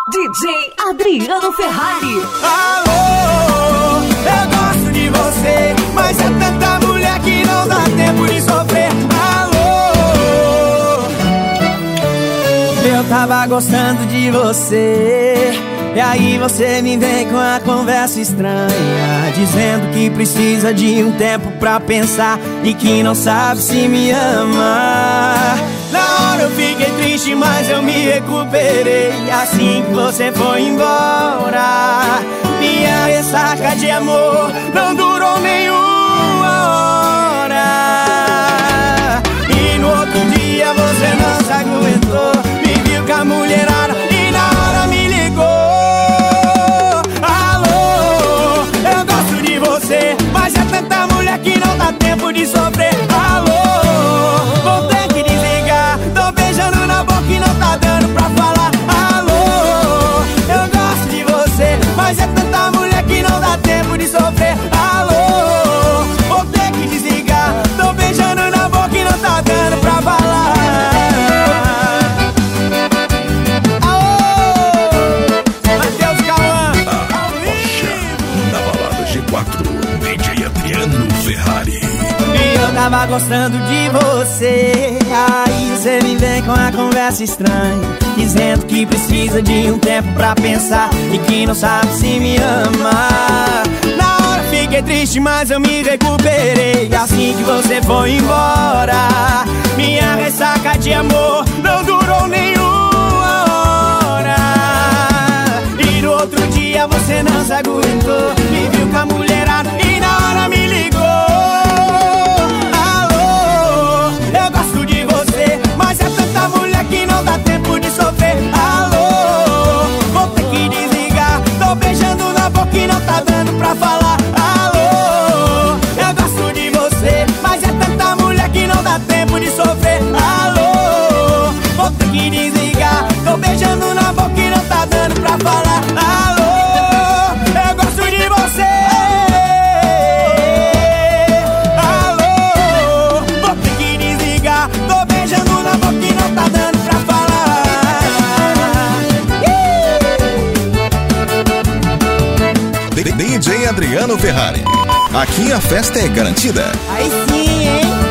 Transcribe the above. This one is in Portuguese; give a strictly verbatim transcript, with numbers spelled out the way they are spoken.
D J Adriano Ferrari. Alô, eu gosto de você, mas é tanta mulher que não dá tempo de sofrer. Alô, eu tava gostando de você, e aí você me vem com a conversa estranha, dizendo que precisa de um tempo pra pensar e que não sabe se me ama. Na hora eu fiquei triste, mas eu me recuperei assim que você foi embora. Minha ressaca de amor não durou nenhuma hora. E no outro dia você não se aguentou, me viu com a mulherada e na hora me ligou. Alô, eu gosto de você, mas é tanta mulher que não dá tempo de sofrer. Alô, vou ter que desligar, tô beijando na boca e não tá dando pra falar. Alô, eu gosto de você, mas é tanta mulher que não dá tempo de sofrer. Alô, vou ter que desligar, tô beijando na boca e não tá dando pra falar. Eu tava gostando de você, aí você me vem com a conversa estranha, dizendo que precisa de um tempo pra pensar e que não sabe se me ama. Na hora fiquei triste, mas eu me recuperei assim que você foi embora. Minha ressaca de amor não durou nenhuma hora. E no outro dia você não se aguentou, me viu com a mulherada e na hora me ligou. Que não dá tempo de sofrer. Alô, vou ter que desligar, tô beijando na boca e não tá dando pra falar. Alô, eu gosto de você, mas é tanta mulher que não dá tempo de sofrer. Alô, vou ter que desligar, tô beijando na boca e não tá dando pra falar. Alô, eu gosto de você. Alô, vou ter que desligar, tô beijando na boca e não tá dando. D J Adriano Ferrari. Aqui a festa é garantida. Aí sim, hein?